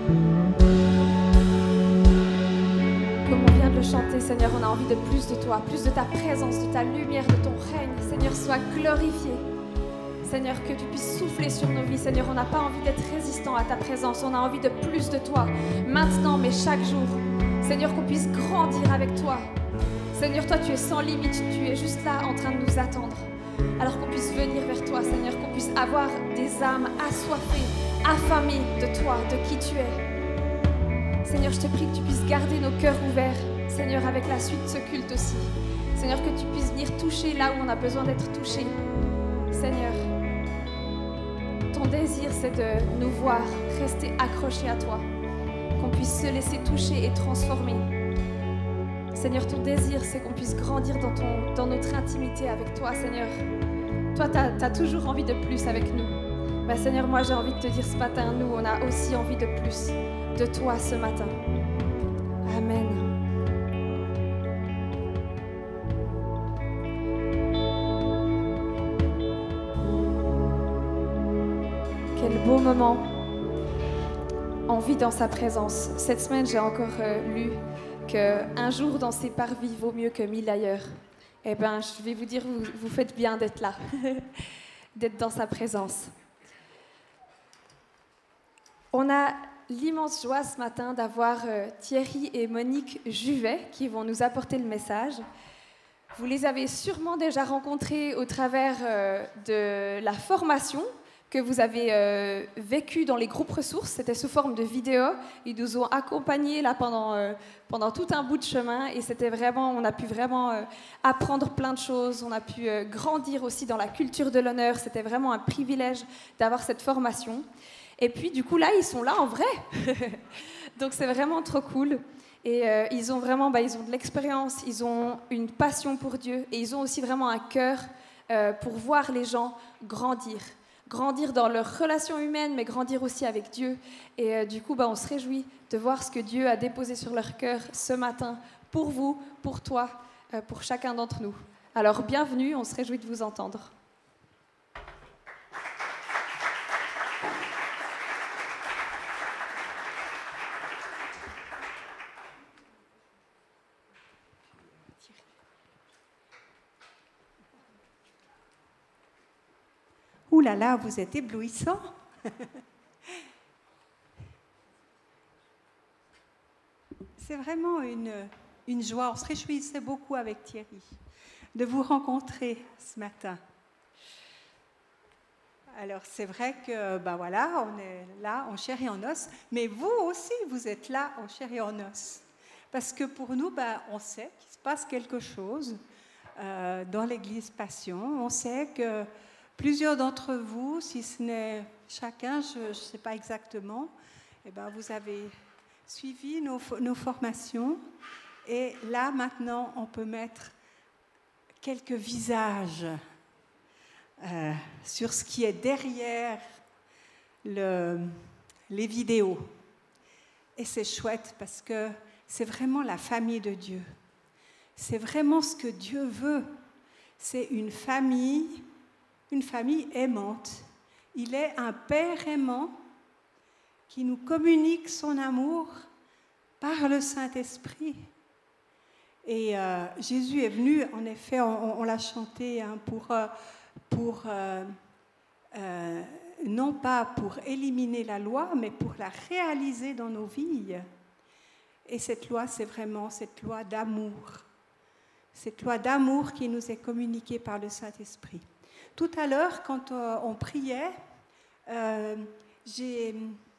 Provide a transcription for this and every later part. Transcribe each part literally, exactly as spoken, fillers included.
Comme on vient de le chanter, Seigneur, on a envie de plus de toi, plus de ta présence, de ta lumière, de ton règne. Seigneur, sois glorifié. Seigneur, que tu puisses souffler sur nos vies. Seigneur, on n'a pas envie d'être résistant à ta présence. On a envie de plus de toi, maintenant, mais chaque jour. Seigneur, qu'on puisse grandir avec toi. Seigneur, toi, tu es sans limite. Tu es juste là en train de nous attendre. Alors qu'on puisse venir vers toi, Seigneur, qu'on puisse avoir des âmes assoiffées, affamées de toi, de qui tu es. Seigneur, je te prie que tu puisses garder nos cœurs ouverts, Seigneur, avec la suite de ce culte aussi. Seigneur, que tu puisses venir toucher là où on a besoin d'être touché. Seigneur, ton désir, c'est de nous voir rester accrochés à toi, qu'on puisse se laisser toucher et transformer. Seigneur, ton désir, c'est qu'on puisse grandir dans, ton, dans notre intimité avec toi, Seigneur. Toi, tu as toujours envie de plus avec nous. Bah, Seigneur, moi, j'ai envie de te dire ce matin, nous, on a aussi envie de plus de toi ce matin. Amen. Quel beau moment. On vit dans sa présence. Cette semaine, j'ai encore euh, lu qu'un jour dans ses parvis vaut mieux que mille ailleurs. Eh bien, je vais vous dire, vous, vous faites bien d'être là, d'être dans sa présence. On a l'immense joie ce matin d'avoir euh, Thierry et Monique Juvet qui vont nous apporter le message. Vous les avez sûrement déjà rencontrés au travers euh, de la formation que vous avez euh, vécu dans les groupes ressources. C'était sous forme de vidéo. Ils nous ont accompagnés là pendant, euh, pendant tout un bout de chemin et c'était vraiment, on a pu vraiment euh, apprendre plein de choses. On a pu euh, grandir aussi dans la culture de l'honneur. C'était vraiment un privilège d'avoir cette formation. Et puis du coup là, ils sont là en vrai. Donc c'est vraiment trop cool. Et euh, ils ont vraiment, bah, ils ont de l'expérience, ils ont une passion pour Dieu et ils ont aussi vraiment un cœur euh, pour voir les gens grandir. Grandir dans leurs relations humaines, mais grandir aussi avec Dieu. Et euh, du coup, bah, on se réjouit de voir ce que Dieu a déposé sur leur cœur ce matin, pour vous, pour toi, euh, pour chacun d'entre nous. Alors, bienvenue, on se réjouit de vous entendre. Ouh là là, vous êtes éblouissant. C'est vraiment une, une joie. On se réjouissait beaucoup avec Thierry de vous rencontrer ce matin. Alors c'est vrai que ben voilà, on est là en chair et en os, mais vous aussi vous êtes là en chair et en os. Parce que pour nous, ben, on sait qu'il se passe quelque chose euh, dans l'Église Passion. On sait que plusieurs d'entre vous, si ce n'est chacun, je ne sais pas exactement, eh ben vous avez suivi nos, nos formations. Et là, maintenant, on peut mettre quelques visages euh, sur ce qui est derrière le, les vidéos. Et c'est chouette parce que c'est vraiment la famille de Dieu. C'est vraiment ce que Dieu veut. C'est une famille... une famille aimante. Il est un Père aimant qui nous communique son amour par le Saint-Esprit. Et euh, Jésus est venu, en effet, on, on l'a chanté, hein, pour, pour euh, euh, non pas pour éliminer la loi, mais pour la réaliser dans nos vies. Et cette loi, c'est vraiment cette loi d'amour. Cette loi d'amour qui nous est communiquée par le Saint-Esprit. Tout à l'heure, quand euh, on priait, euh, j'ai,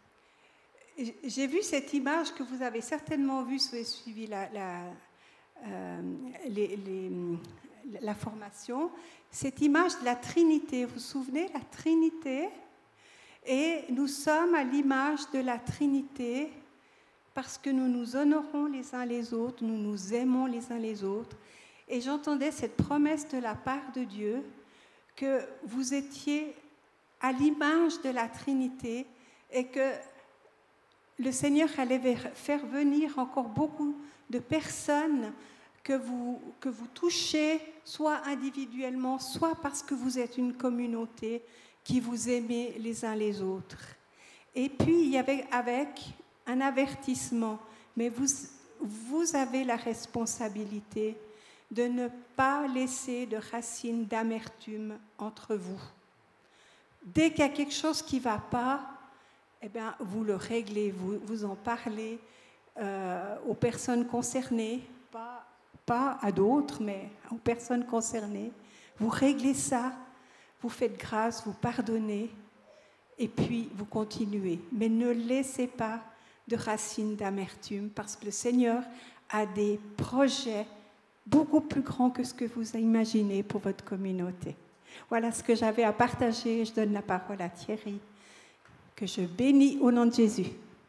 j'ai vu cette image que vous avez certainement vue si vous avez suivi la, la, euh, les, les, la formation. Cette image de la Trinité, vous vous souvenez, la Trinité? Et nous sommes à l'image de la Trinité parce que nous nous honorons les uns les autres, nous nous aimons les uns les autres. Et j'entendais cette promesse de la part de Dieu que vous étiez à l'image de la Trinité et que le Seigneur allait faire venir encore beaucoup de personnes que vous, que vous touchez, soit individuellement, soit parce que vous êtes une communauté qui vous aimez les uns les autres. Et puis, il y avait avec un avertissement, mais vous, vous avez la responsabilité de ne pas laisser de racines d'amertume entre vous. Dès qu'il y a quelque chose qui ne va pas, eh bien, vous le réglez, vous, vous en parlez euh, aux personnes concernées, pas, pas à d'autres, mais aux personnes concernées. Vous réglez ça, vous faites grâce, vous pardonnez, et puis vous continuez. Mais ne laissez pas de racines d'amertume, parce que le Seigneur a des projets beaucoup plus grands que ce que vous imaginez pour votre communauté. Voilà ce que j'avais à partager. Je donne la parole à Thierry, que je bénis au nom de Jésus.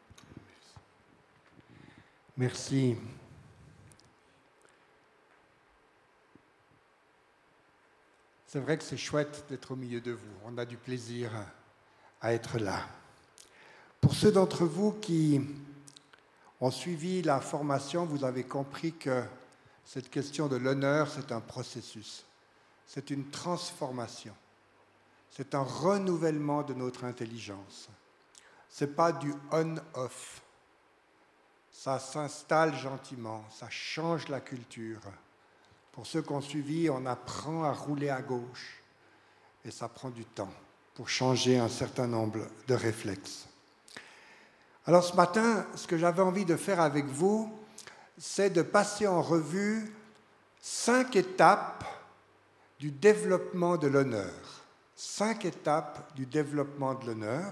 Merci. C'est vrai que c'est chouette d'être au milieu de vous. On a du plaisir à être là. Pour ceux d'entre vous qui ont suivi la formation, vous avez compris que cette question de l'honneur, c'est un processus. C'est une transformation. C'est un renouvellement de notre intelligence. Ce n'est pas du on-off. Ça s'installe gentiment, ça change la culture. Pour ceux qui ont suivi, on apprend à rouler à gauche. Et ça prend du temps pour changer un certain nombre de réflexes. Alors ce matin, ce que j'avais envie de faire avec vous, c'est de passer en revue cinq étapes du développement de l'honneur. Cinq étapes du développement de l'honneur.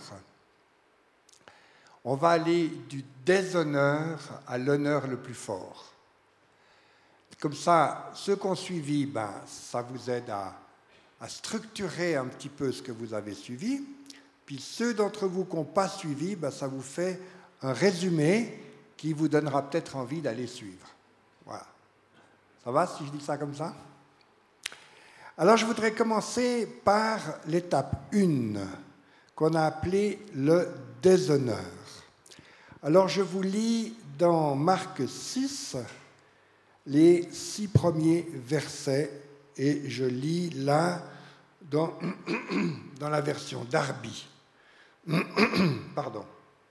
On va aller du déshonneur à l'honneur le plus fort. Comme ça, ceux qui ont suivi, ben, ça vous aide à, à structurer un petit peu ce que vous avez suivi. Puis ceux d'entre vous qui n'ont pas suivi, ben, ça vous fait un résumé qui vous donnera peut-être envie d'aller suivre. Voilà. Ça va si je dis ça comme ça? Alors je voudrais commencer par l'étape un, qu'on a appelée le déshonneur. Alors je vous lis dans Marc six, les six premiers versets, et je lis là dans, dans la version Darby. Pardon.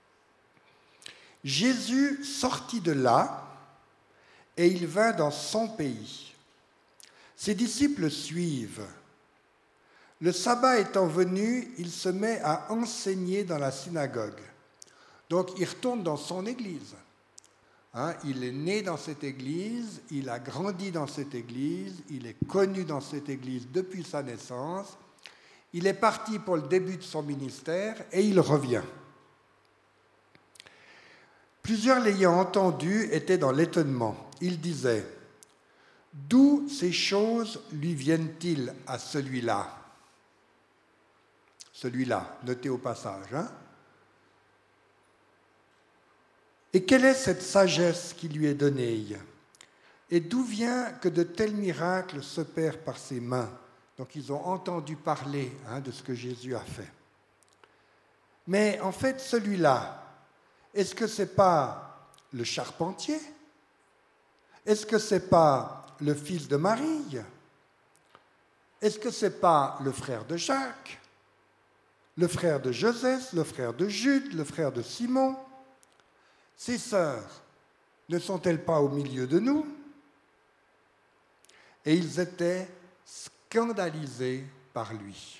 Jésus sortit de là, et il vint dans son pays. Ses disciples suivent. Le sabbat étant venu, il se met à enseigner dans la synagogue. Donc, il retourne dans son église. Hein, il est né dans cette église, il a grandi dans cette église, il est connu dans cette église depuis sa naissance. Il est parti pour le début de son ministère et il revient. Plusieurs l'ayant entendu étaient dans l'étonnement. Ils disaient: d'où ces choses lui viennent-ils à celui-là? Celui-là, notez au passage. Hein? Et quelle est cette sagesse qui lui est donnée? Et d'où vient que de tels miracles s'opèrent par ses mains? Donc ils ont entendu parler hein, de ce que Jésus a fait. Mais en fait, celui-là, est-ce que ce n'est pas le charpentier? Est-ce que ce n'est pas le fils de Marie? Est-ce que ce n'est pas le frère de Jacques, le frère de Joseph, le frère de Jude, le frère de Simon? Ses sœurs ne sont-elles pas au milieu de nous? Et ils étaient scandalisés par lui.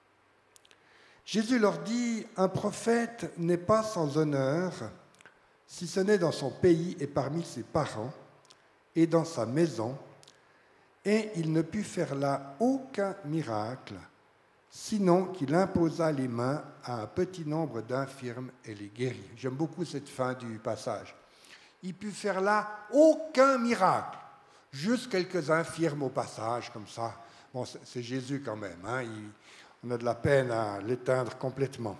Jésus leur dit: un prophète n'est pas sans honneur, si ce n'est dans son pays et parmi ses parents, et dans sa maison, et il ne put faire là aucun miracle, sinon qu'il imposa les mains à un petit nombre d'infirmes et les guérit. J'aime beaucoup cette fin du passage. Il put faire là aucun miracle, juste quelques infirmes au passage, comme ça. Bon, c'est Jésus quand même, hein, il, on a de la peine à l'éteindre complètement.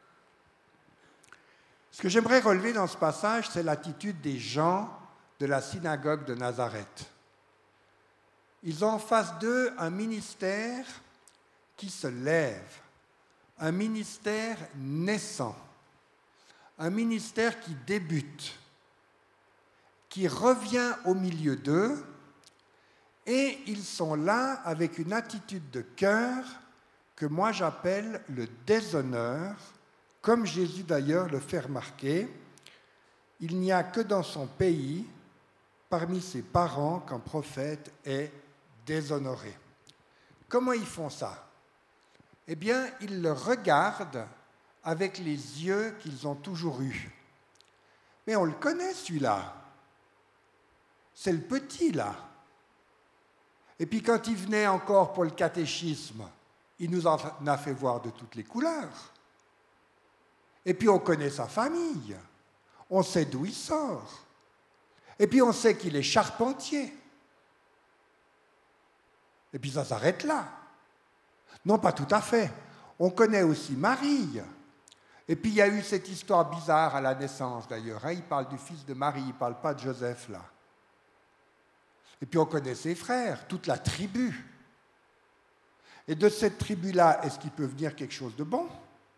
Ce que j'aimerais relever dans ce passage, c'est l'attitude des gens de la synagogue de Nazareth. Ils ont en face d'eux un ministère qui se lève, un ministère naissant, un ministère qui débute, qui revient au milieu d'eux, et ils sont là avec une attitude de cœur que moi j'appelle le déshonneur, comme Jésus d'ailleurs le fait remarquer. il n'y a que dans son pays, parmi ses parents, qu'un prophète est déshonoré. Comment ils font ça? Eh bien, ils le regardent avec les yeux qu'ils ont toujours eus. Mais on le connaît, celui-là. C'est le petit, là. Et puis quand il venait encore pour le catéchisme, il nous en a fait voir de toutes les couleurs. Et puis on connaît sa famille. On sait d'où il sort. Et puis on sait qu'il est charpentier. Et puis ça s'arrête là. Non, pas tout à fait. On connaît aussi Marie. Et puis il y a eu cette histoire bizarre à la naissance d'ailleurs. Hein. Il parle du fils de Marie, il ne parle pas de Joseph là. Et puis on connaît ses frères, toute la tribu. Et de cette tribu-là, est-ce qu'il peut venir quelque chose de bon?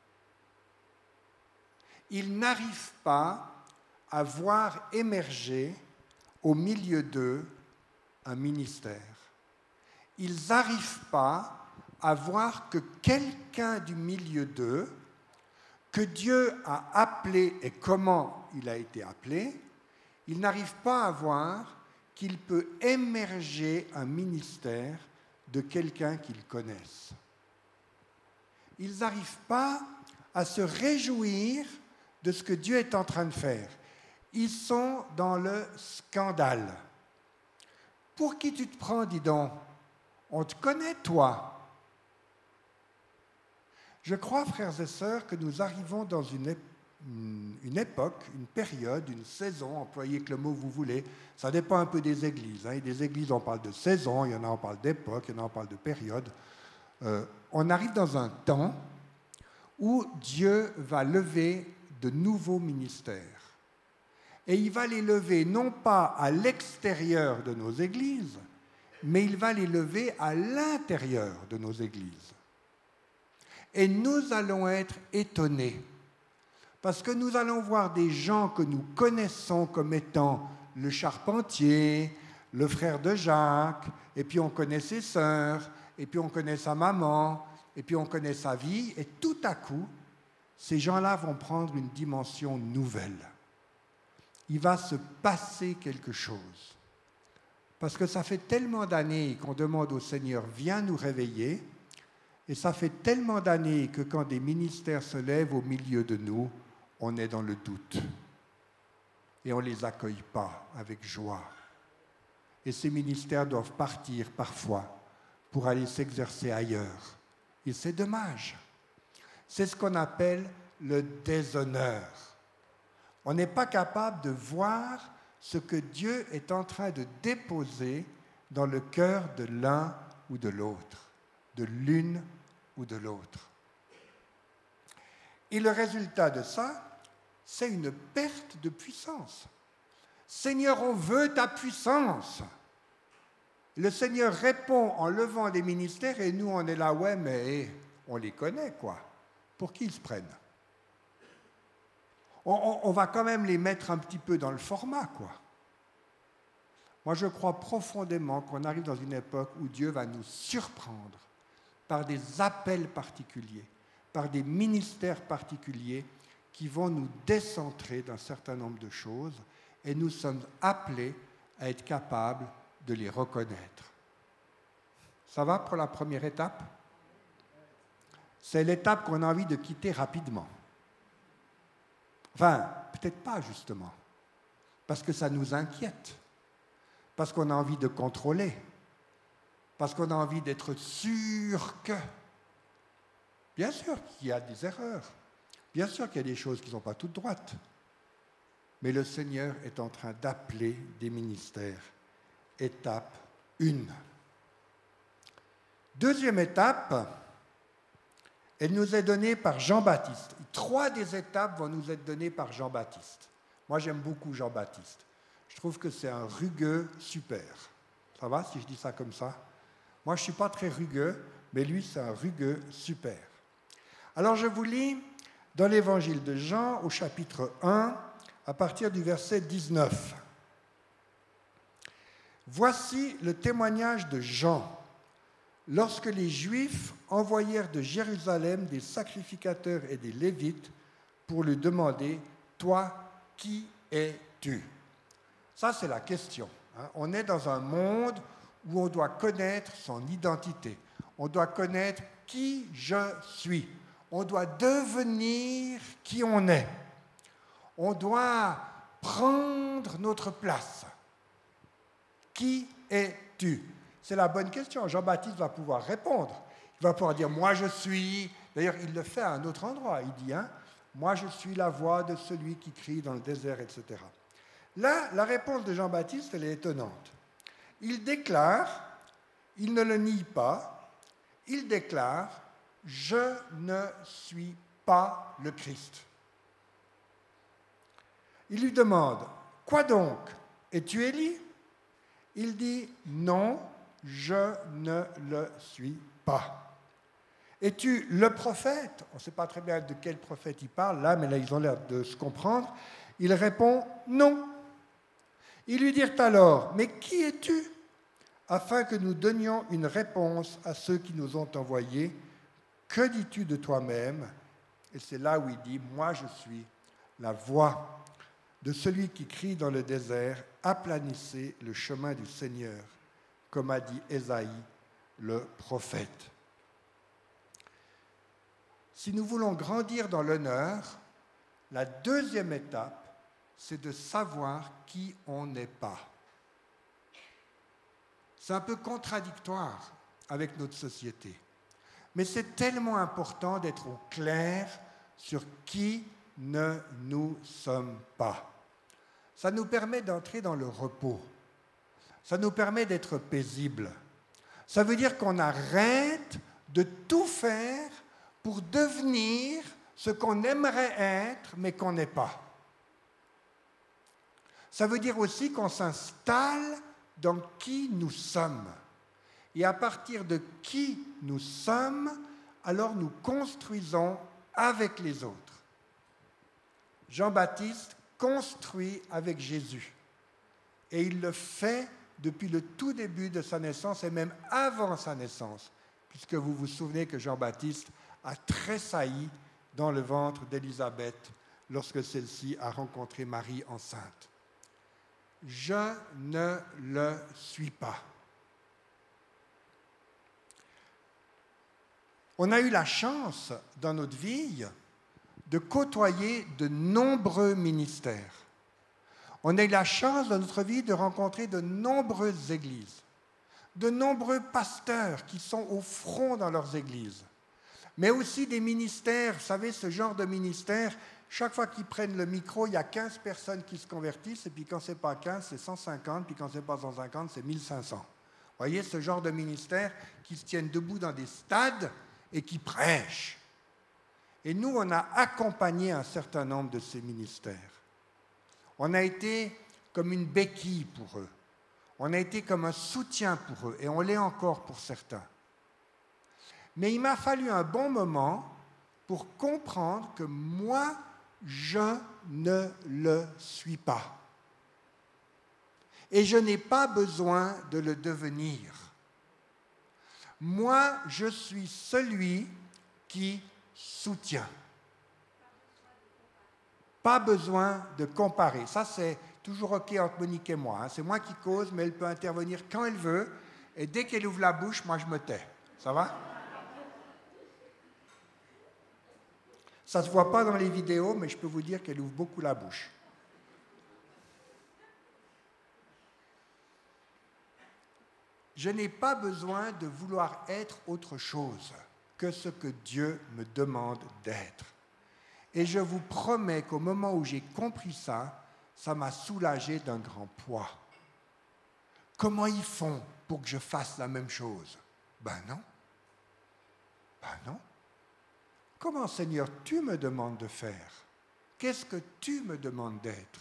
Ils n'arrivent pas à voir émerger au milieu d'eux un ministère. Ils n'arrivent pas à voir que quelqu'un du milieu d'eux, que Dieu a appelé et comment il a été appelé, ils n'arrivent pas à voir qu'il peut émerger un ministère de quelqu'un qu'ils connaissent. Ils n'arrivent pas à se réjouir de ce que Dieu est en train de faire. Ils sont dans le scandale. Pour qui tu te prends, dis donc? On te connaît, toi. Je crois, frères et sœurs, que nous arrivons dans une époque, une époque, une période, une saison, employez que le mot vous voulez, ça dépend un peu des églises. Hein. Des églises, on parle de saison, il y en a, on parle d'époque, il y en a, on parle de période. Euh, on arrive dans un temps où Dieu va lever de nouveaux ministères. Et il va les lever non pas à l'extérieur de nos églises, mais il va les lever à l'intérieur de nos églises. Et nous allons être étonnés. Parce que nous allons voir des gens que nous connaissons comme étant le charpentier, le frère de Jacques, et puis on connaît ses sœurs, et puis on connaît sa maman, et puis on connaît sa vie, et tout à coup, ces gens-là vont prendre une dimension nouvelle. Il va se passer quelque chose. Parce que ça fait tellement d'années qu'on demande au Seigneur, viens nous réveiller, et ça fait tellement d'années que quand des ministères se lèvent au milieu de nous, on est dans le doute et on ne les accueille pas avec joie. Et ces ministères doivent partir parfois pour aller s'exercer ailleurs. Et c'est dommage. C'est ce qu'on appelle le déshonneur. On n'est pas capable de voir ce que Dieu est en train de déposer dans le cœur de l'un ou de l'autre, de l'une ou de l'autre. Et le résultat de ça, c'est une perte de puissance. Seigneur, on veut ta puissance. Le Seigneur répond en levant des ministères et nous, on est là, ouais, mais on les connaît, quoi. Pour qui ils se prennent? on, on, on va quand même les mettre un petit peu dans le format, quoi. Moi, je crois profondément qu'on arrive dans une époque où Dieu va nous surprendre par des appels particuliers, par des ministères particuliers qui vont nous décentrer d'un certain nombre de choses et nous sommes appelés à être capables de les reconnaître. Ça va pour la première étape? C'est l'étape qu'on a envie de quitter rapidement. Enfin, peut-être pas justement, parce que ça nous inquiète, parce qu'on a envie de contrôler, parce qu'on a envie d'être sûr que... Bien sûr qu'il y a des erreurs, bien sûr qu'il y a des choses qui ne sont pas toutes droites, mais le Seigneur est en train d'appeler des ministères. Étape un. Deuxième étape, elle nous est donnée par Jean-Baptiste. Trois des étapes vont nous être données par Jean-Baptiste. Moi, j'aime beaucoup Jean-Baptiste. Je trouve que c'est un rugueux super. Ça va si je dis ça comme ça? Moi, je ne suis pas très rugueux, mais lui, c'est un rugueux super. Alors, je vous lis dans l'évangile de Jean, au chapitre un, à partir du verset dix-neuf. Voici le témoignage de Jean. Lorsque les Juifs envoyèrent de Jérusalem des sacrificateurs et des Lévites pour lui demander « Toi, qui es-tu? Ça, c'est la question. Hein. On est dans un monde où on doit connaître son identité. On doit connaître qui je suis. On doit devenir qui on est. On doit prendre notre place. Qui es-tu? C'est la bonne question. Jean-Baptiste va pouvoir répondre. Il va pouvoir dire « moi je suis ». D'ailleurs, il le fait à un autre endroit. Il dit hein, « moi je suis la voix de celui qui crie dans le désert », et cetera. Là, la réponse de Jean-Baptiste, elle est étonnante. Il déclare, il ne le nie pas, il déclare « je ne suis pas le Christ ». Il lui demande « quoi donc? Es-tu Élie ?» Il dit « non, je ne le suis pas. » Es-tu le prophète? On ne sait pas très bien de quel prophète il parle, là, mais là, ils ont l'air de se comprendre. Il répond « non ». Ils lui dirent alors « mais qui es-tu » afin que nous donnions une réponse à ceux qui nous ont envoyés. Que dis-tu de toi-même? Et c'est là où il dit « moi, je suis la voix de celui qui crie dans le désert, aplanissez le chemin du Seigneur, comme a dit Ésaïe, le prophète. » Si nous voulons grandir dans l'honneur, la deuxième étape, c'est de savoir qui on n'est pas. C'est un peu contradictoire avec notre société, mais c'est tellement important d'être au clair sur qui ne nous sommes pas. Ça nous permet d'entrer dans le repos. Ça nous permet d'être paisibles. Ça veut dire qu'on arrête de tout faire pour devenir ce qu'on aimerait être, mais qu'on n'est pas. Ça veut dire aussi qu'on s'installe dans qui nous sommes. Et à partir de qui nous sommes, alors nous construisons avec les autres. Jean-Baptiste construit avec Jésus. Et il le fait depuis le tout début de sa naissance et même avant sa naissance, puisque vous vous souvenez que Jean-Baptiste a tressailli dans le ventre d'Élisabeth lorsque celle-ci a rencontré Marie enceinte. Je ne le suis pas. On a eu la chance dans notre vie de côtoyer de nombreux ministères. On a eu la chance dans notre vie de rencontrer de nombreuses églises, de nombreux pasteurs qui sont au front dans leurs églises, mais aussi des ministères, vous savez, ce genre de ministère, chaque fois qu'ils prennent le micro, il y a quinze personnes qui se convertissent, et puis quand ce n'est pas quinze, c'est cent cinquante, puis quand ce n'est pas cent cinquante, c'est mille cinq cents. Vous voyez, ce genre de ministère qui se tiennent debout dans des stades et qui prêchent. Et nous, on a accompagné un certain nombre de ces ministères. On a été comme une béquille pour eux. On a été comme un soutien pour eux, et on l'est encore pour certains. Mais il m'a fallu un bon moment pour comprendre que moi, je ne le suis pas. Et je n'ai pas besoin de le devenir. Moi, je suis celui qui soutient. Pas besoin de comparer. Ça, c'est toujours OK entre Monique et moi. Hein. C'est moi qui cause, mais elle peut intervenir quand elle veut. Et dès qu'elle ouvre la bouche, moi, je me tais. Ça va? Ça ne se voit pas dans les vidéos, mais je peux vous dire qu'elle ouvre beaucoup la bouche. Je n'ai pas besoin de vouloir être autre chose que ce que Dieu me demande d'être. Et je vous promets qu'au moment où j'ai compris ça, ça m'a soulagé d'un grand poids. Comment ils font pour que je fasse la même chose? Ben non. Ben non. Comment, Seigneur, tu me demandes de faire? Qu'est-ce que tu me demandes d'être?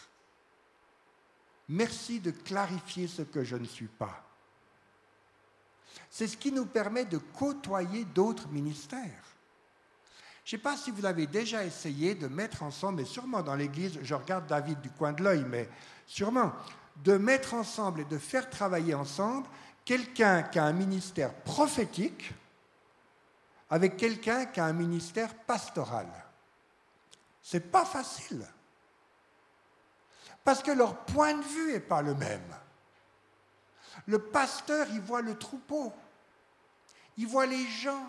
Merci de clarifier ce que je ne suis pas. C'est ce qui nous permet de côtoyer d'autres ministères. Je ne sais pas si vous avez déjà essayé de mettre ensemble, et sûrement dans l'Église, je regarde David du coin de l'œil, mais sûrement, de mettre ensemble et de faire travailler ensemble quelqu'un qui a un ministère prophétique avec quelqu'un qui a un ministère pastoral. Ce n'est pas facile. Parce que leur point de vue n'est pas le même. Le pasteur, il voit le troupeau, il voit les gens,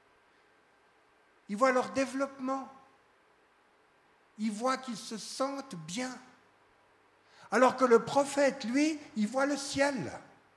il voit leur développement, il voit qu'ils se sentent bien. Alors que le prophète, lui, il voit le ciel.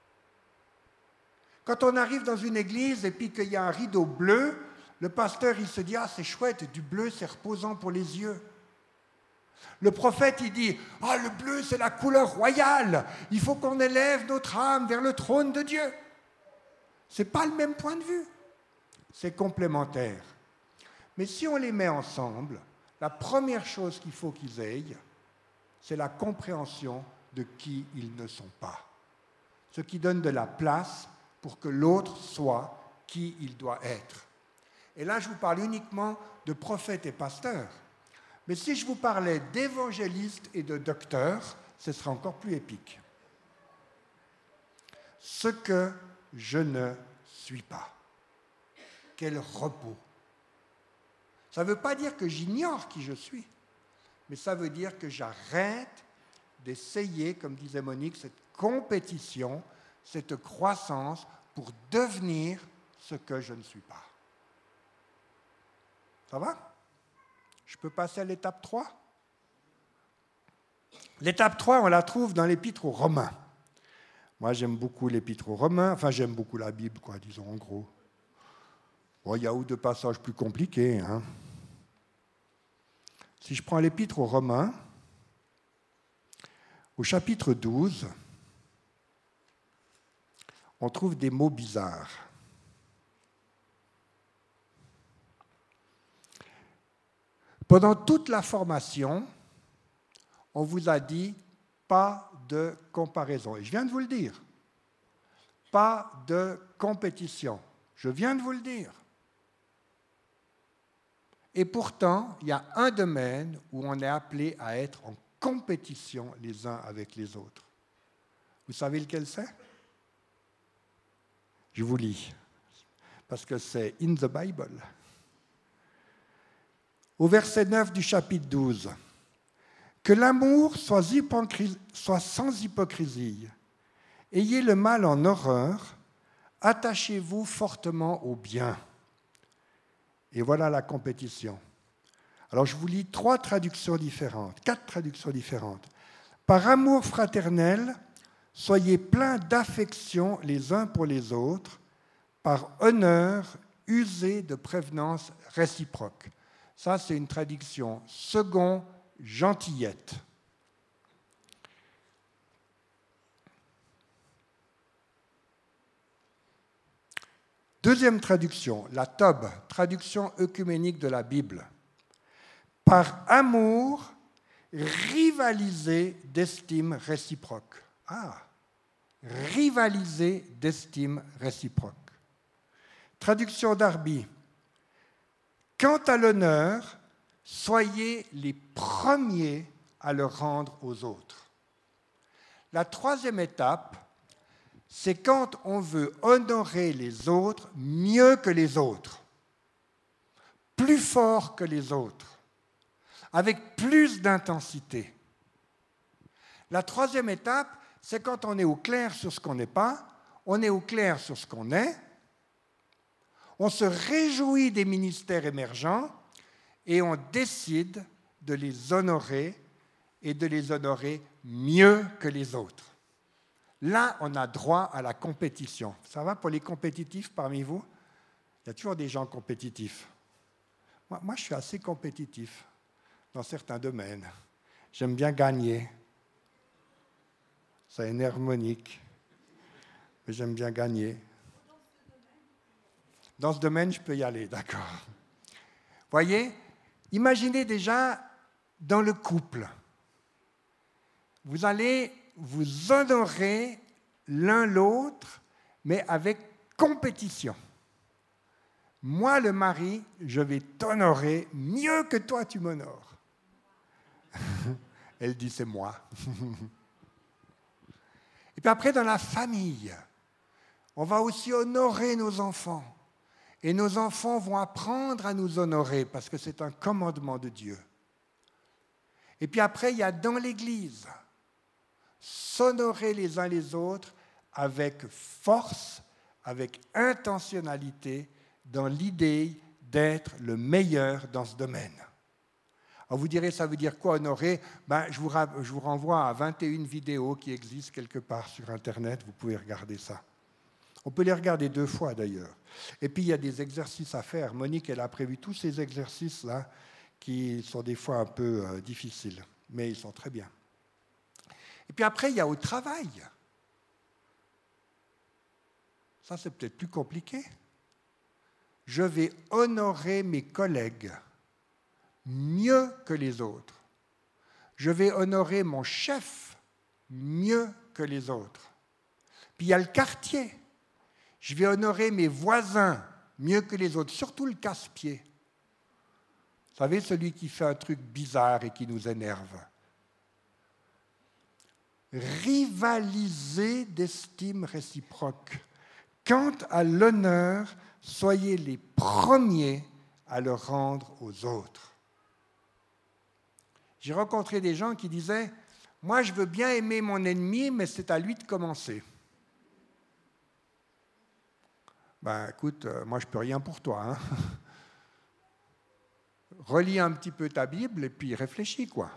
Quand on arrive dans une église et puis qu'il y a un rideau bleu, le pasteur, il se dit « Ah, c'est chouette, du bleu, c'est reposant pour les yeux. » Le prophète, il dit « Ah, le bleu, c'est la couleur royale. Il faut qu'on élève notre âme vers le trône de Dieu. » Ce n'est pas le même point de vue. C'est complémentaire. Mais si on les met ensemble, la première chose qu'il faut qu'ils aient, c'est la compréhension de qui ils ne sont pas. Ce qui donne de la place pour que l'autre soit qui il doit être. Et là, je vous parle uniquement de prophètes et pasteurs. Mais si je vous parlais d'évangélistes et de docteurs, ce serait encore plus épique. Ce que je ne suis pas. Quel repos. Ça ne veut pas dire que j'ignore qui je suis, mais ça veut dire que j'arrête d'essayer, comme disait Monique, cette compétition, cette croissance pour devenir ce que je ne suis pas. Ça va? Je peux passer à l'étape trois? L'étape trois, on la trouve dans l'Épître aux Romains. Moi, j'aime beaucoup l'Épître aux Romains, enfin, j'aime beaucoup la Bible, quoi, disons en gros. Bon, il y a ou deux passages plus compliqués, hein. Si je prends l'Épître aux Romains, au chapitre douze, on trouve des mots bizarres. Pendant toute la formation, on vous a dit pas de comparaison. Et je viens de vous le dire. Pas de compétition. Je viens de vous le dire. Et pourtant, il y a un domaine où on est appelé à être en compétition les uns avec les autres. Vous savez lequel c'est? Je vous lis, parce que c'est in the Bible. Au verset neuf du chapitre douze, « Que l'amour soit, soit sans hypocrisie, ayez le mal en horreur, attachez-vous fortement au bien. » Et voilà la compétition. Alors je vous lis trois traductions différentes, quatre traductions différentes. « Par amour fraternel, soyez pleins d'affection les uns pour les autres, par honneur, usez de prévenance réciproque. » Ça, c'est une traduction second gentillette. Deuxième traduction, la T O B, traduction œcuménique de la Bible. Par amour, rivalisez d'estime réciproque. Ah, rivalisez d'estime réciproque. Traduction d'Arby. Quant à l'honneur, soyez les premiers à le rendre aux autres. La troisième étape, c'est quand on veut honorer les autres mieux que les autres, plus fort que les autres, avec plus d'intensité. La troisième étape, c'est quand on est au clair sur ce qu'on n'est pas, on est au clair sur ce qu'on est, on se réjouit des ministères émergents et on décide de les honorer et de les honorer mieux que les autres. Là, on a droit à la compétition. Ça va pour les compétitifs parmi vous? Il y a toujours des gens compétitifs. Moi, moi, je suis assez compétitif dans certains domaines. J'aime bien gagner. Ça énerve Monique, mais j'aime bien gagner. Dans ce domaine, je peux y aller, d'accord. Voyez, imaginez déjà dans le couple. Vous allez vous honorer l'un l'autre, mais avec compétition. Moi, le mari, je vais t'honorer mieux que toi, tu m'honores. Elle dit, c'est moi. Et puis après, dans la famille, on va aussi honorer nos enfants. Et nos enfants vont apprendre à nous honorer parce que c'est un commandement de Dieu. Et puis après, il y a dans l'Église. s'honorer les uns les autres avec force, avec intentionnalité, dans l'idée d'être le meilleur dans ce domaine. Alors vous direz, ça veut dire quoi honorer? Ben, je, vous, je vous renvoie à vingt et une vidéos qui existent quelque part sur Internet, vous pouvez regarder ça. On peut les regarder deux fois d'ailleurs. Et puis il y a des exercices à faire. Monique, elle a prévu tous ces exercices-là qui sont des fois un peu euh, difficiles, mais ils sont très bien. Et puis après, il y a au travail. Ça, c'est peut-être plus compliqué. Je vais honorer mes collègues mieux que les autres. Je vais honorer mon chef mieux que les autres. Puis il y a le quartier. Je vais honorer mes voisins mieux que les autres, surtout le casse-pied. Vous savez, celui qui fait un truc bizarre et qui nous énerve. Rivalisez d'estime réciproque. Quant à l'honneur, soyez les premiers à le rendre aux autres. J'ai rencontré des gens qui disaient « Moi, je veux bien aimer mon ennemi, mais c'est à lui de commencer. » Ben, écoute, euh, moi, je ne peux rien pour toi. Hein. Relis un petit peu ta Bible et puis réfléchis, quoi.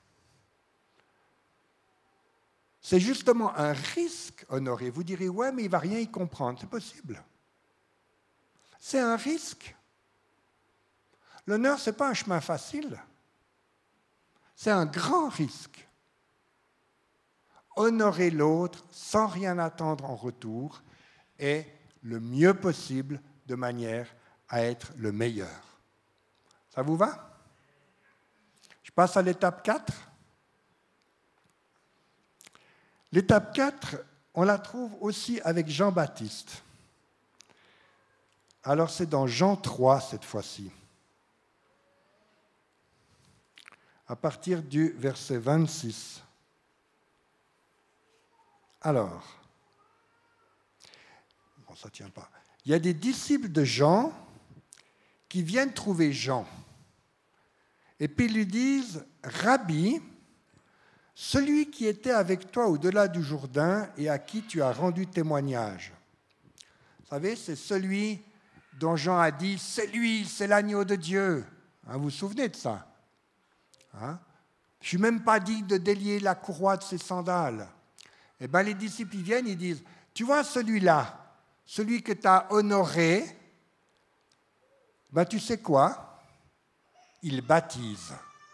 C'est justement un risque, honoré. Vous direz « Ouais, mais il ne va rien y comprendre. » C'est possible. C'est un risque. L'honneur, ce n'est pas un chemin facile. C'est un grand risque. Honorer l'autre sans rien attendre en retour est le mieux possible de manière à être le meilleur. Ça vous va? Je passe à l'étape quatre. L'étape quatre, on la trouve aussi avec Jean-Baptiste. Alors c'est dans Jean trois cette fois-ci. À partir du verset vingt-six. Alors, bon, ça ne tient pas. Il y a des disciples de Jean qui viennent trouver Jean. Et puis ils lui disent, « Rabbi, celui qui était avec toi au-delà du Jourdain et à qui tu as rendu témoignage. » Vous savez, c'est celui dont Jean a dit, « C'est lui, c'est l'agneau de Dieu. » Hein, vous vous souvenez de ça? Hein? Je ne suis même pas digne de délier la courroie de ses sandales. Eh bien, les disciples ils viennent, ils disent, tu vois celui-là, celui que tu as honoré, ben, tu sais quoi? Il baptise.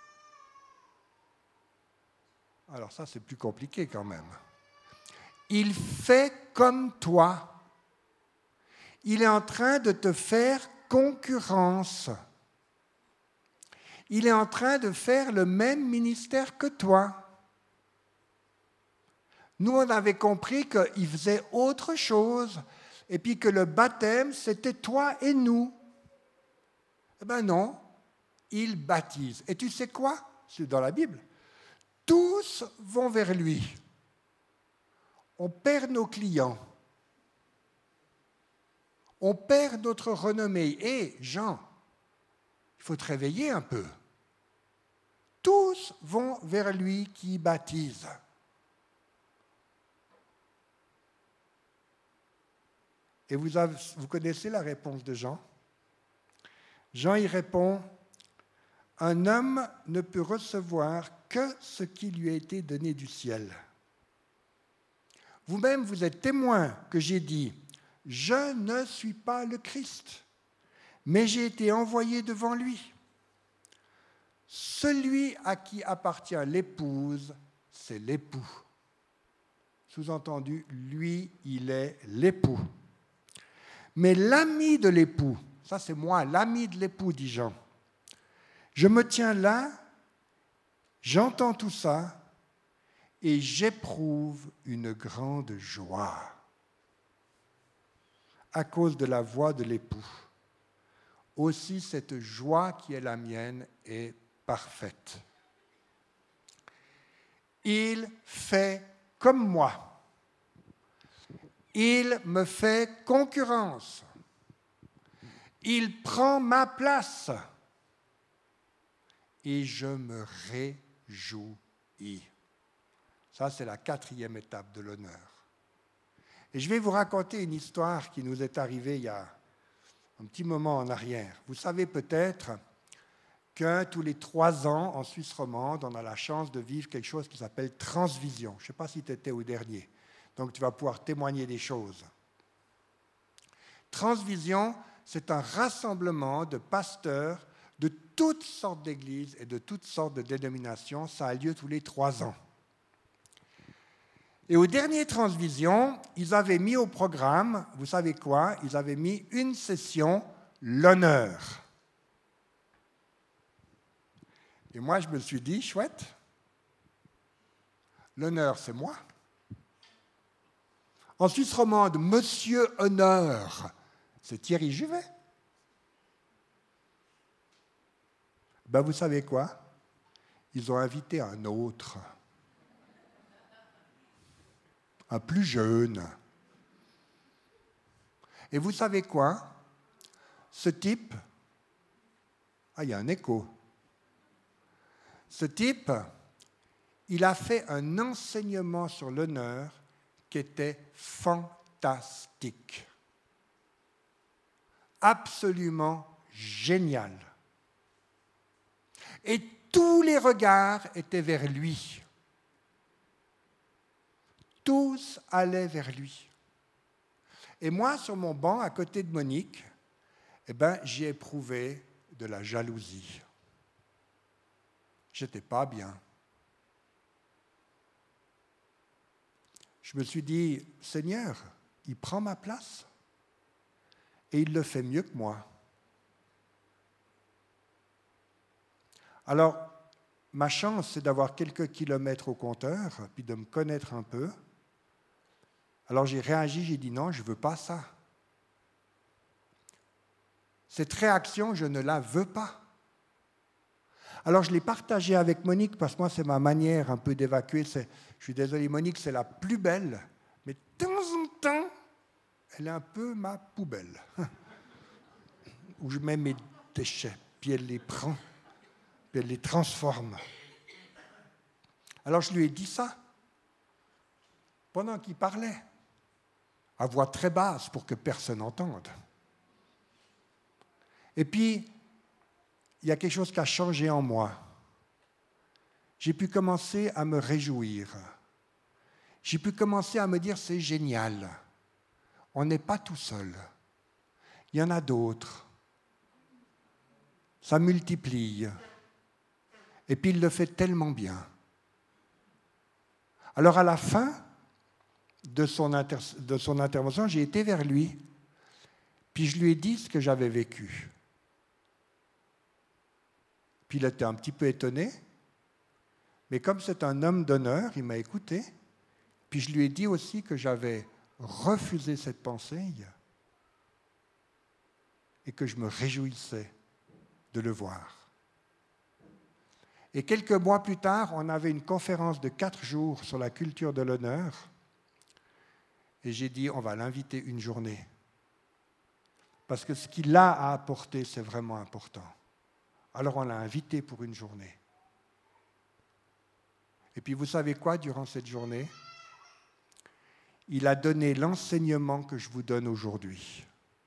Alors ça, c'est plus compliqué quand même. Il fait comme toi. Il est en train de te faire concurrence. Il est en train de faire le même ministère que toi. Nous, on avait compris qu'il faisait autre chose, et puis que le baptême, c'était toi et nous. Eh bien non, il baptise. Et tu sais quoi? C'est dans la Bible. Tous vont vers lui. On perd nos clients. On perd notre renommée. Et Jean, il faut te réveiller un peu. Tous vont vers lui qui baptise. Et vous, avez, vous connaissez la réponse de Jean? Jean y répond, « Un homme ne peut recevoir que ce qui lui a été donné du ciel. » Vous-même, vous êtes témoin que j'ai dit, « Je ne suis pas le Christ, mais j'ai été envoyé devant lui. » Celui à qui appartient l'épouse, c'est l'époux. Sous-entendu, lui, il est l'époux. Mais l'ami de l'époux, ça c'est moi, l'ami de l'époux, dit Jean. Je me tiens là, j'entends tout ça, et j'éprouve une grande joie à cause de la voix de l'époux. Aussi, cette joie qui est la mienne est parfaite. Il fait comme moi. Il me fait concurrence. Il prend ma place. Et je me réjouis. Ça, c'est la quatrième étape de l'honneur. Et je vais vous raconter une histoire qui nous est arrivée il y a un petit moment en arrière. Vous savez peut-être que tous les trois ans, en Suisse romande, on a la chance de vivre quelque chose qui s'appelle Transvision. Je ne sais pas si tu étais au dernier, donc tu vas pouvoir témoigner des choses. Transvision, c'est un rassemblement de pasteurs de toutes sortes d'églises et de toutes sortes de dénominations. Ça a lieu tous les trois ans. Et au dernier Transvision, ils avaient mis au programme, vous savez quoi? Ils avaient mis une session, l'honneur. Et moi, je me suis dit, chouette, l'honneur, c'est moi. En Suisse romande, Monsieur Honneur, c'est Thierry Juvet. Ben, vous savez quoi? Ils ont invité un autre. Un plus jeune. Et vous savez quoi? Ce type, ah, il y a un écho. Ce type, il a fait un enseignement sur l'honneur qui était fantastique. Absolument génial. Et tous les regards étaient vers lui. Tous allaient vers lui. Et moi, sur mon banc, à côté de Monique, eh ben, j'ai éprouvé de la jalousie. J'étais pas bien. Je me suis dit, Seigneur, il prend ma place et il le fait mieux que moi. Alors, ma chance, c'est d'avoir quelques kilomètres au compteur, puis de me connaître un peu. Alors j'ai réagi, j'ai dit non, je ne veux pas ça. Cette réaction, je ne la veux pas. Alors je l'ai partagée avec Monique, parce que moi, c'est ma manière un peu d'évacuer. C'est, je suis désolé, Monique, c'est la plus belle, mais de temps en temps, elle est un peu ma poubelle, où je mets mes déchets, puis elle les prend, puis elle les transforme. Alors je lui ai dit ça, pendant qu'il parlait, à voix très basse pour que personne n'entende. Et puis, il y a quelque chose qui a changé en moi. J'ai pu commencer à me réjouir. J'ai pu commencer à me dire, c'est génial. On n'est pas tout seul. Il y en a d'autres. Ça multiplie. Et puis, il le fait tellement bien. Alors, à la fin de son, inter- de son intervention, j'ai été vers lui, puis je lui ai dit ce que j'avais vécu. Puis il était un petit peu étonné, mais comme c'est un homme d'honneur, il m'a écouté, puis je lui ai dit aussi que j'avais refusé cette pensée et que je me réjouissais de le voir. Et quelques mois plus tard, on avait une conférence de quatre jours sur la culture de l'honneur. Et j'ai dit, on va l'inviter une journée. Parce que ce qu'il a à apporter, c'est vraiment important. Alors on l'a invité pour une journée. Et puis vous savez quoi, durant cette journée? Il a donné l'enseignement que je vous donne aujourd'hui.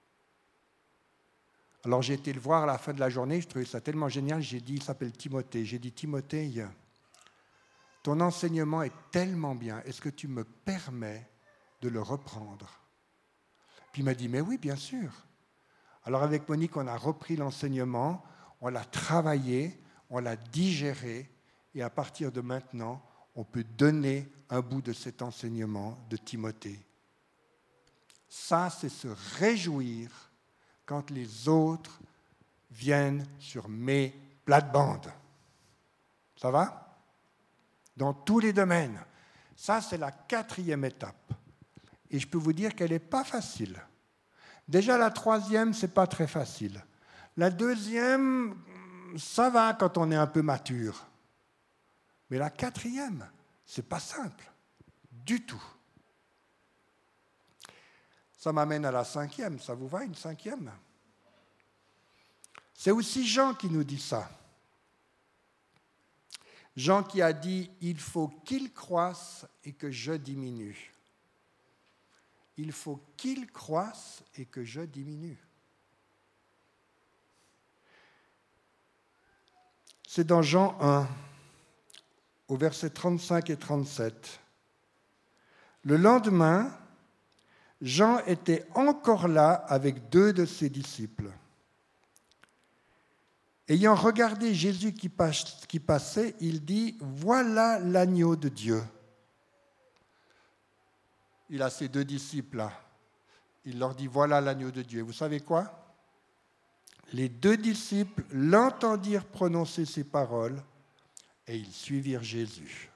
Alors j'ai été le voir à la fin de la journée, je trouvais ça tellement génial, j'ai dit, il s'appelle Timothée. J'ai dit, Timothée, ton enseignement est tellement bien, est-ce que tu me permets de le reprendre? Puis il m'a dit, mais oui, bien sûr. Alors avec Monique, on a repris l'enseignement, on l'a travaillé, on l'a digéré, et à partir de maintenant, on peut donner un bout de cet enseignement de Timothée. Ça, c'est se réjouir quand les autres viennent sur mes plates-bandes. Ça va? Dans tous les domaines. Ça, c'est la quatrième étape. Et je peux vous dire qu'elle n'est pas facile. Déjà, la troisième, ce n'est pas très facile. La deuxième, ça va quand on est un peu mature. Mais la quatrième, ce n'est pas simple. Du tout. Ça m'amène à la cinquième. Ça vous va, une cinquième? C'est aussi Jean qui nous dit ça. Jean qui a dit « Il faut qu'il croisse et que je diminue ». Il faut qu'il croisse et que je diminue. C'est dans Jean un, au verset trente-cinq et trente-sept. Le lendemain, Jean était encore là avec deux de ses disciples. Ayant regardé Jésus qui passait, il dit « Voilà l'agneau de Dieu ». Il a ses deux disciples-là. Il leur dit « Voilà l'agneau de Dieu ». Vous savez quoi? Les deux disciples l'entendirent prononcer ces paroles et ils suivirent Jésus.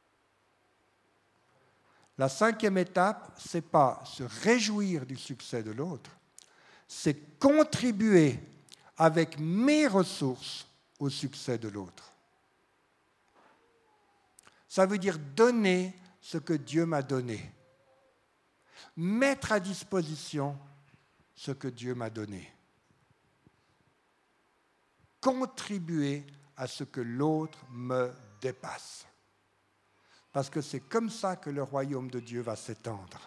La cinquième étape, ce n'est pas se réjouir du succès de l'autre, c'est contribuer avec mes ressources au succès de l'autre. Ça veut dire donner ce que Dieu m'a donné. Mettre à disposition ce que Dieu m'a donné. Contribuer à ce que l'autre me dépasse. Parce que c'est comme ça que le royaume de Dieu va s'étendre.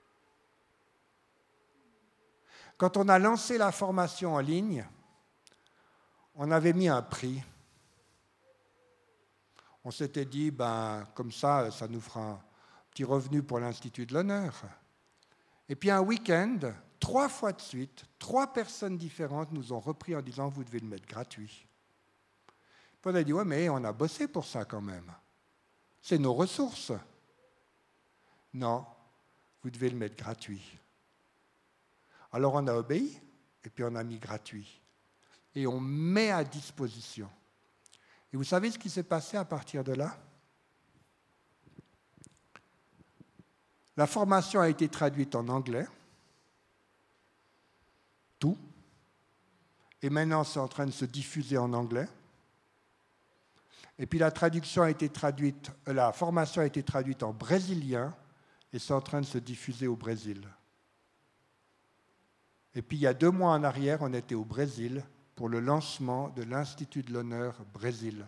Quand on a lancé la formation en ligne, on avait mis un prix. On s'était dit, ben, comme ça, ça nous fera un petit revenu pour l'Institut de l'Honneur. Et puis un week-end, trois fois de suite, trois personnes différentes nous ont repris en disant, vous devez le mettre gratuit. Puis on a dit, ouais, mais on a bossé pour ça quand même. C'est nos ressources. Non, vous devez le mettre gratuit. Alors on a obéi, et puis on a mis gratuit. Et on met à disposition. Et vous savez ce qui s'est passé à partir de là? La formation a été traduite en anglais, tout, et maintenant c'est en train de se diffuser en anglais. Et puis la traduction a été traduite, la formation a été traduite en brésilien, et c'est en train de se diffuser au Brésil. Et puis il y a deux mois en arrière, on était au Brésil pour le lancement de l'Institut de l'Honneur Brésil.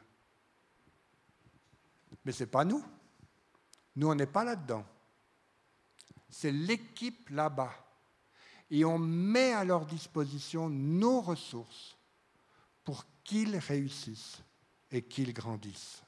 Mais ce n'est pas nous. Nous, on n'est pas là-dedans. C'est l'équipe là-bas. Et on met à leur disposition nos ressources pour qu'ils réussissent et qu'ils grandissent.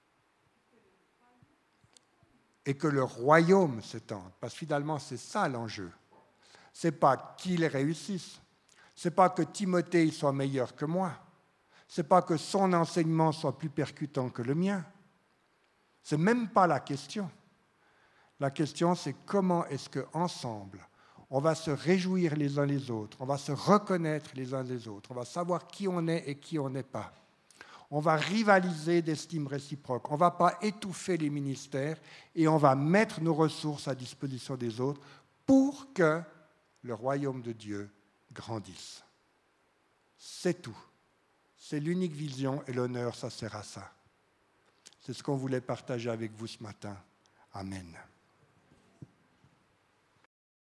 Et que le royaume s'étende. Parce que finalement, c'est ça l'enjeu. Ce n'est pas qu'ils réussissent. Ce n'est pas que Timothée soit meilleur que moi. Ce n'est pas que son enseignement soit plus percutant que le mien. Ce n'est même pas la question. La question, c'est comment est-ce qu'ensemble, on va se réjouir les uns les autres, on va se reconnaître les uns les autres, on va savoir qui on est et qui on n'est pas. On va rivaliser d'estime réciproque, on ne va pas étouffer les ministères et on va mettre nos ressources à disposition des autres pour que le royaume de Dieu grandisse. C'est tout. C'est l'unique vision et l'honneur, ça sert à ça. C'est ce qu'on voulait partager avec vous ce matin. Amen.